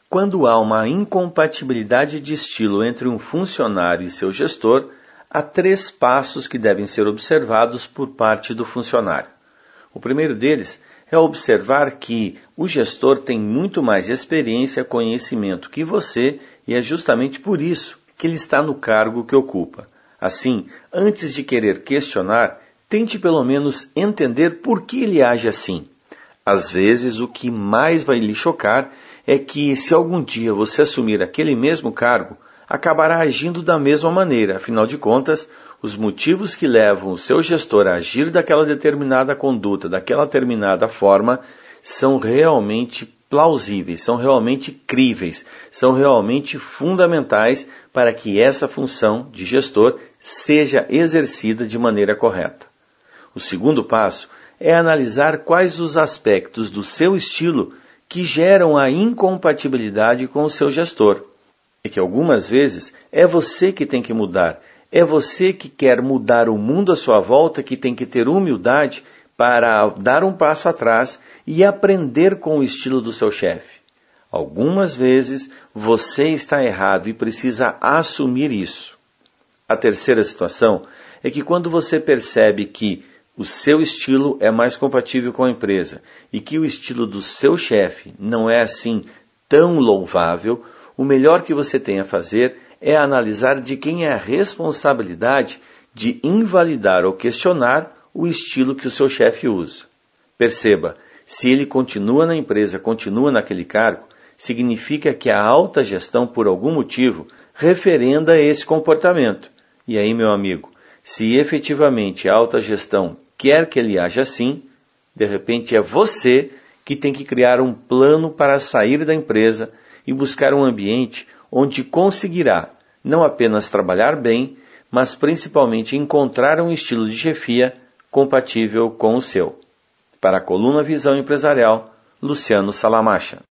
Quando há uma incompatibilidade de estilo entre um funcionário e seu gestor, há 3 passos que devem ser observados por parte do funcionário. O primeiro deles é observar que o gestor tem muito mais experiência e conhecimento que você e é justamente por isso que ele está no cargo que ocupa. Assim, antes de querer questionar, tente pelo menos entender por que ele age assim. Às vezes, o que mais vai lhe chocar é que, se algum dia você assumir aquele mesmo cargo, acabará agindo da mesma maneira. Afinal de contas, os motivos que levam o seu gestor a agir daquela determinada conduta, daquela determinada forma, são realmente plausíveis, são realmente críveis, são realmente fundamentais para que essa função de gestor seja exercida de maneira correta. O segundo passo é analisar quais os aspectos do seu estilo que geram a incompatibilidade com o seu gestor. E que algumas vezes é você que tem que mudar, é você que quer mudar o mundo à sua volta, que tem que ter humildade para dar um passo atrás e aprender com o estilo do seu chefe. Algumas vezes você está errado e precisa assumir isso. A terceira situação é que quando você percebe que o seu estilo é mais compatível com a empresa e que o estilo do seu chefe não é assim tão louvável, o melhor que você tem a fazer é analisar de quem é a responsabilidade de invalidar ou questionar o estilo que o seu chefe usa. Perceba, se ele continua na empresa, continua naquele cargo, significa que a alta gestão, por algum motivo, referenda esse comportamento. E aí, meu amigo, se efetivamente a alta gestão quer que ele haja assim, de repente é você que tem que criar um plano para sair da empresa e buscar um ambiente onde conseguirá não apenas trabalhar bem, mas principalmente encontrar um estilo de chefia compatível com o seu. Para a Coluna Visão Empresarial, Luciano Salamacha.